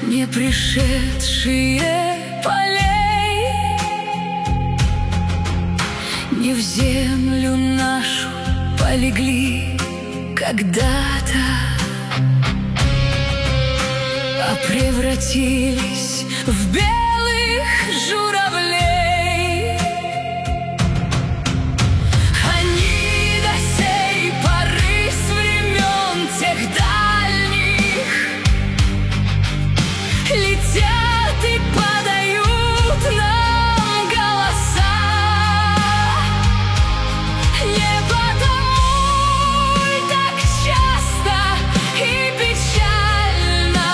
не пришедшие полей, не в землю нашу полегли когда-то, а превратились в белых журавлей. Они до сей поры с времен тех дальних летят и подают нам голоса. Не потому ли так часто и печально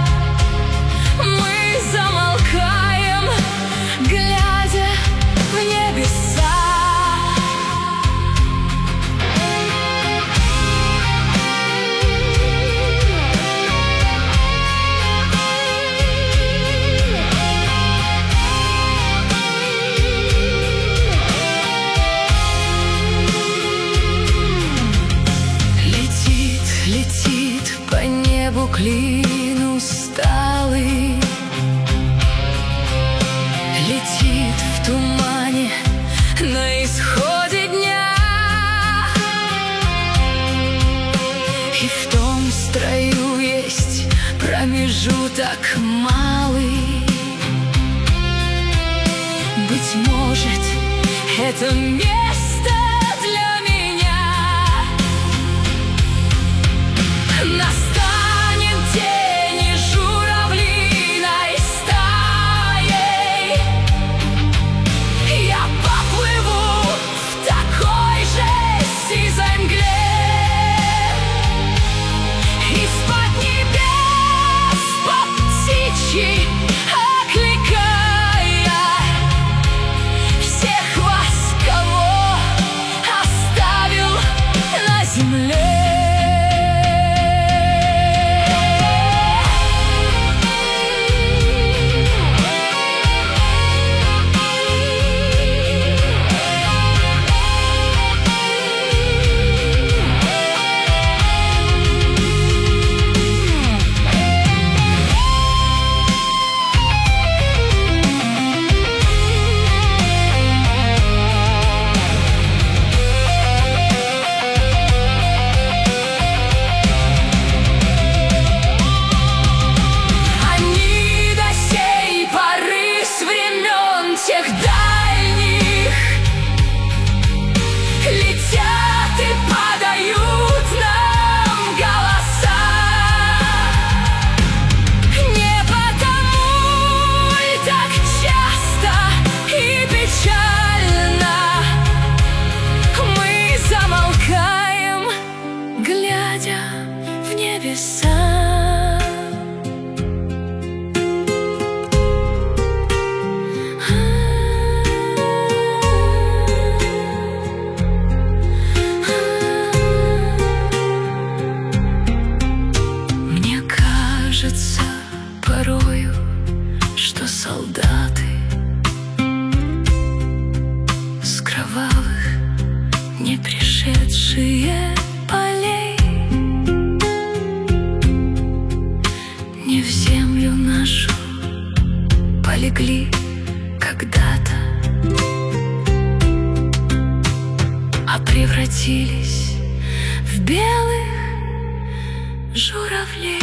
мы замолкаем, глядя в небеса? Летит по небу клин усталый, летит в тумане на исходе дня, и в том строю есть промежуток малый. Быть может, это место для меня. Настанет день, и журавлиной стаей я поплыву в такой же сизой мгле. Из-под небес по птичьи окликая всех вас, кого оставил на земле. Тех дальних летят и подают нам голоса. Не потому ли так часто и печально мы замолкаем, глядя в небеса? Кажется порою, что солдаты с кровавых не пришедшие полей не в землю нашу полегли когда-то, а превратились в белых журавлей.